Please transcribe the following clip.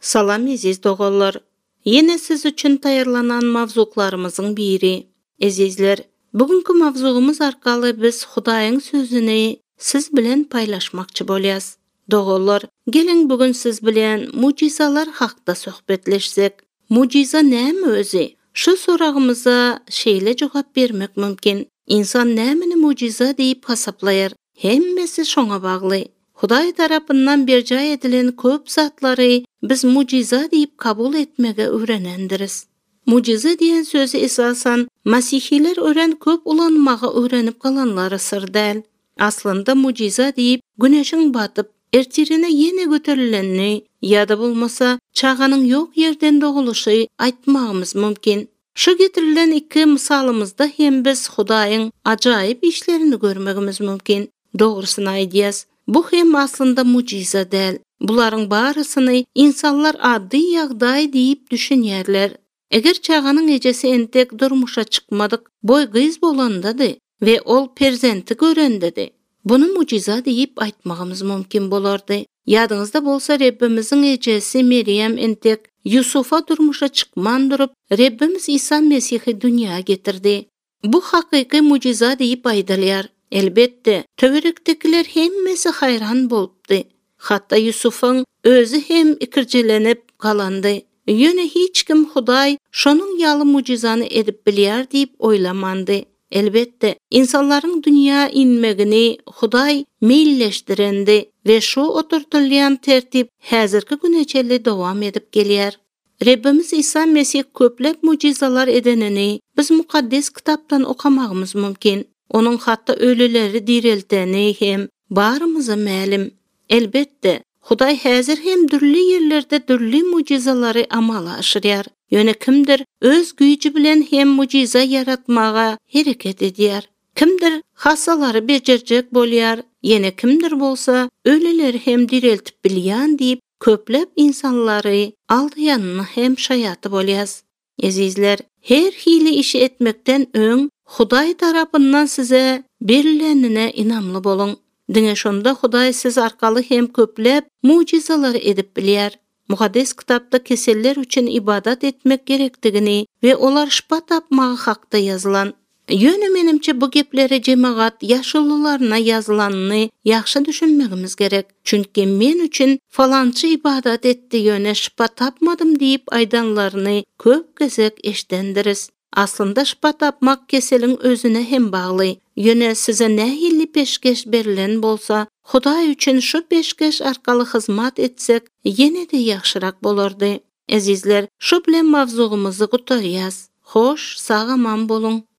Salam aziz dogallar. Yine siz üçün tayarlanan mavzuqlarımızın biri. Azizler, bugünkü mavzuğumuz arkalı biz Hudaýyň sözüni siz bilen paylaşmakçı bolyaz. Dogallar, gelin bugün siz bilen mucizalar hakda söhbetleşsek. Muciza näme özi? Şu sorağımıza şeýle jogap bermek mümkin. İnsan nämeni muciza diýip hasaplayar? Hemmesi şoňa bagly. Hudaý tarapyndan berjay edilen köp zatlary biz muciza diýip kabul etmege öwrenendiriz. Muciza diýen sözü esasan Masihiler ören köp ulanmaga öwrenip galanlary sır däl. Aslında muciza diýip güneşiň batyp ertirine ýene göterilenini ýa-da bolmasa çağanyň ýok ýerden doguluşy aýtmagymyz mümkin. Şu getirilen iki misalımızda hem biz Hudaýyň ajaýyp işlerini görmegimiz mümkin. Dogrusyny aýdýas. Bu hem aslında muciza däl. Bularyň barysyny insanlar addy ýagdaý diýip düşünýärler. Eger çağanyň ejesi entek durmuşa çykmadyk, boy gyz bolandady we ol perzenti görendidi. Bunu muciza diýip aýtmagymyz mümkin bolardy. Ýadyňyzda bolsa Rebbimiziň ejesi Meryem entek Yusufa durmuşa çykman durup Rebbimiz İsa Mesihi dünýäge getirdi. Bu hakyky muciza diýip aýdylýar. Elbette, töwerekdekiler hemmesi hayran bolupdy. Hatta Yusuf'un özü hem ikirjelenip galandy. Ýöne hiç kim Hudaý şonuň ýaly mucizany edip bilýär diýip oýlamandy. Elbette, insanlaryň dünýä inmegini Hudaý meýilleşdirendi we şu oturtulýan tertip häzirki güneçeli dowam edip gelýär. Rebbimiz İsa Mesih köplep mucizalar edenini biz mukaddes kitapdan okamagymyz mümkin. Onun hatta ölüleri dirilteni hem barımıza mälim. Elbette, Hudaý häzir hem dürli yerlerde dürli mucizalary amala aşyrýar. Ýöne kimdir öz güýji bilen hem muciza yaratmaga hereket edýär. Kimdir hasalary bejerjek bolýar, ýene kimdir bolsa ölüleri hem diriltip bilýän diýip köplep insanlary aldyanyny hem şaýaty bolýas. Azizler, her hili işi etmekden öň Hudaý tarapyndan size berilenine inamly bolun. Diňe şonda Hudaý siz arkaly hem köplep mucizalar edip bilýär. Mukaddes kitapda keseller üçin ibadat etmek gerekdigini we olar şifa tapmagy hakda ýazylan. Ýöne menimçe bu gepleri jemaat ýaşullylaryna ýazylanyny ýaxşy düşünmegimiz gerek. Çünki men üçin falançy ibadat etdi ýöne şifa tapmadym diýip aýdanlaryny köp gezek eşdendiriz. Aslında şifa tapmak keseliň özüne hem bagly. Ýöne size nähili peşkeş berilen bolsa, Hudaý üçin şu peşkeş arkaly hyzmat etsek, ýene-de ýaxşyrak bolardy. Azizler, şu bilen mawzuğymyzy gutarýas. Hoş, sagaman bolun.